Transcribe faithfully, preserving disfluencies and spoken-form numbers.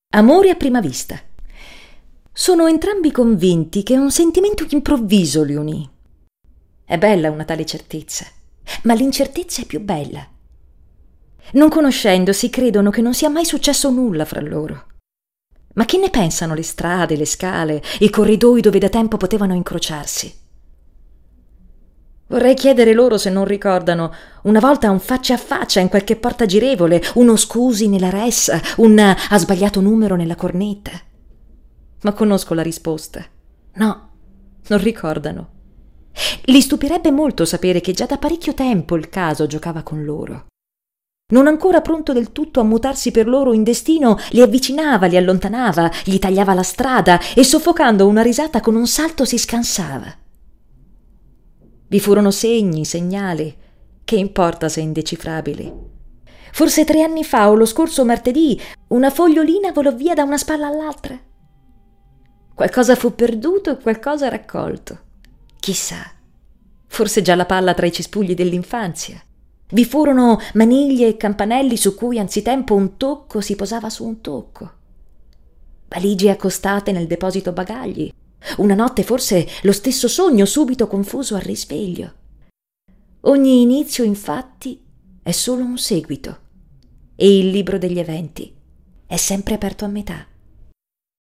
Amore a prima vista. Sono entrambi convinti che un sentimento improvviso li unì. È bella una tale certezza, ma l'incertezza è più bella. Non conoscendosi, credono che non sia mai successo nulla fra loro. Ma che ne pensano le strade, le scale, i corridoi dove da tempo potevano incrociarsi? Vorrei chiedere loro se non ricordano una volta un faccia a faccia in qualche porta girevole, uno scusi nella ressa, un ha sbagliato numero nella cornetta. Ma conosco la risposta. No, non ricordano. Li stupirebbe molto sapere che già da parecchio tempo il caso giocava con loro. Non ancora pronto del tutto a mutarsi per loro in destino, li avvicinava, li allontanava, gli tagliava la strada e soffocando una risata con un salto si scansava. Vi furono segni, segnali, che importa se indecifrabili. Forse tre anni fa o lo scorso martedì una fogliolina volò via da una spalla all'altra. Qualcosa fu perduto e qualcosa raccolto. Chissà, forse già la palla tra i cespugli dell'infanzia. Vi furono maniglie e campanelli su cui anzitempo un tocco si posava su un tocco. Valigie accostate nel deposito bagagli. Una notte forse lo stesso sogno subito confuso al risveglio. Ogni inizio, infatti, è solo un seguito e il libro degli eventi è sempre aperto a metà.